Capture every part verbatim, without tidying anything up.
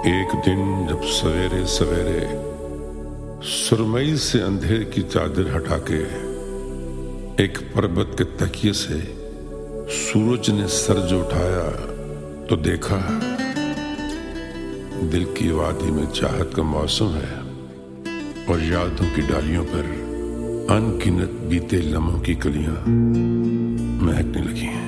एक दिन जब सवेरे सवेरे सुरमई से अंधेर की चादर हटा के एक पर्वत के तकिए से सूरज ने सर जो उठाया तो देखा दिल की वादी में चाहत का मौसम है और यादों की डालियों पर अनगिनत बीते लम्हों की कलियां महकने लगी हैं।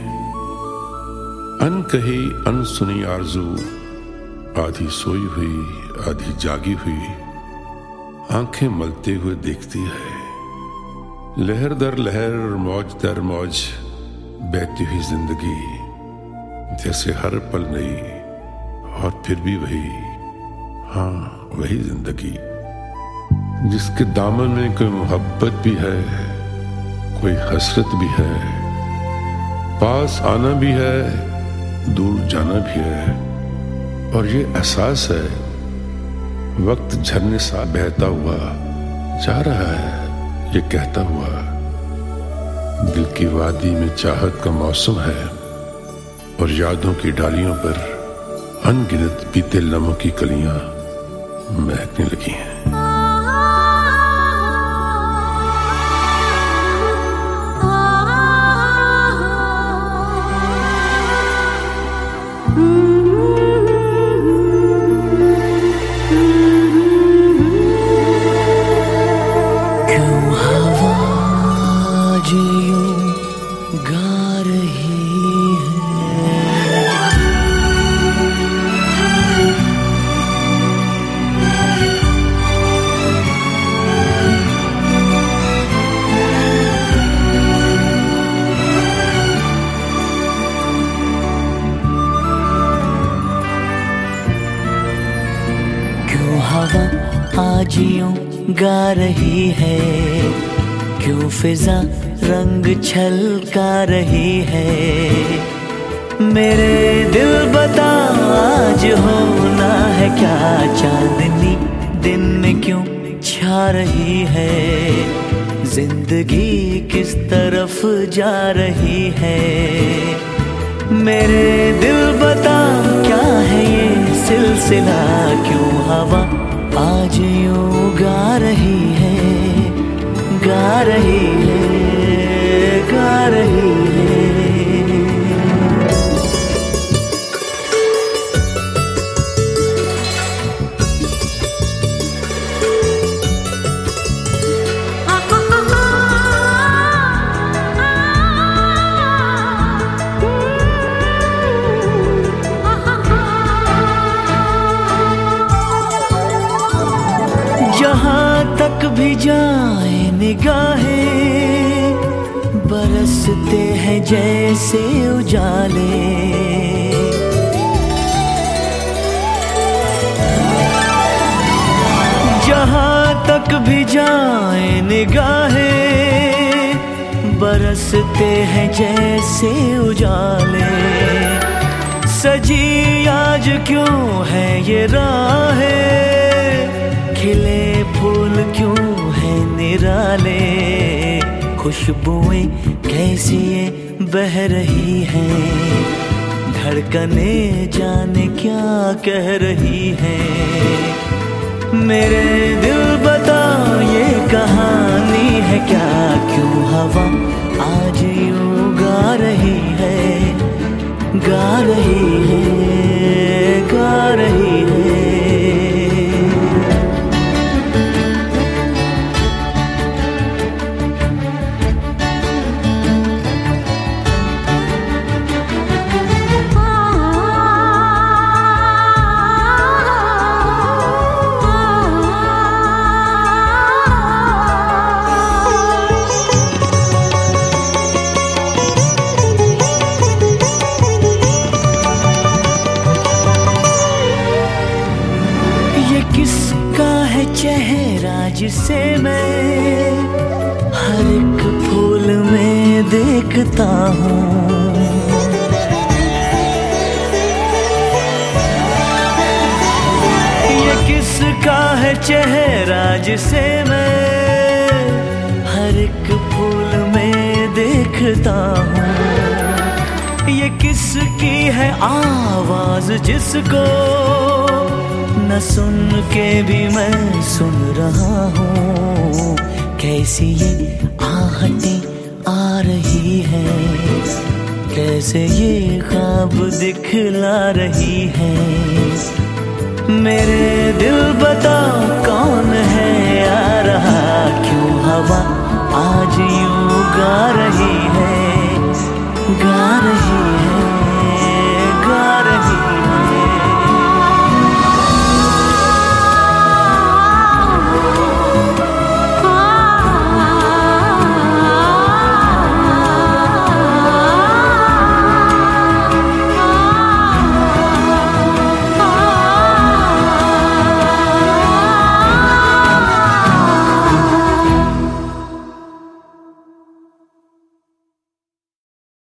अनकही अनसुनी आरज़ू आधी सोई हुई आधी जागी हुई आंखें मलते हुए देखती है। लहर दर लहर मौज दर मौज बहती हुई जिंदगी जैसे हर पल नई और फिर भी वही, हाँ वही जिंदगी जिसके दामन में कोई मोहब्बत भी है, कोई हसरत भी है, पास आना भी है, दूर जाना भी है। और ये एहसास है वक्त झरने सा बहता हुआ जा रहा है, ये कहता हुआ दिल की वादी में चाहत का मौसम है और यादों की डालियों पर अनगिनत बीते लम्हों की कलियां महकने लगी हैं। हवा आज यूं गा रही है, क्यों फिजा रंग छलका रही है। मेरे दिल बता आज होना है क्या, चांदनी दिन में क्यों छा रही है। जिंदगी किस तरफ जा रही है। मेरे दिल बता क्या है ये सिलसिला, क्यों हवा आज यूं गा रही है, गा रही है, गा रही है। जहाँ तक भी जाए निगाहें बरसते हैं जैसे उजाले। जहाँ तक भी जाए निगाहें बरसते हैं जैसे उजाले। सजी आज क्यों है ये राहें, खिले फूल क्यों है निराले। खुशबुएं कैसी ये बह रही हैं, धड़कने जाने क्या कह रही हैं। मेरे दिल बता ये कहानी है क्या, क्यों हवा आज यूं गा रही है, गा रही है, गा रही है। किसका है चेहरा जिसे मैं हर एक फूल में देखता हूँ। ये किसका है चेहरा जिसे मैं हर एक फूल में देखता हूँ। ये किसकी है आवाज जिसको न सुन के भी मैं सुन रहा हूँ, कैसी ये आहटें आ रही है, कैसे ये ख्वाब दिखला रही है। मेरे दिल बता कौन है आ रहा, क्यों हवा आज यूं गा रही है, गा रही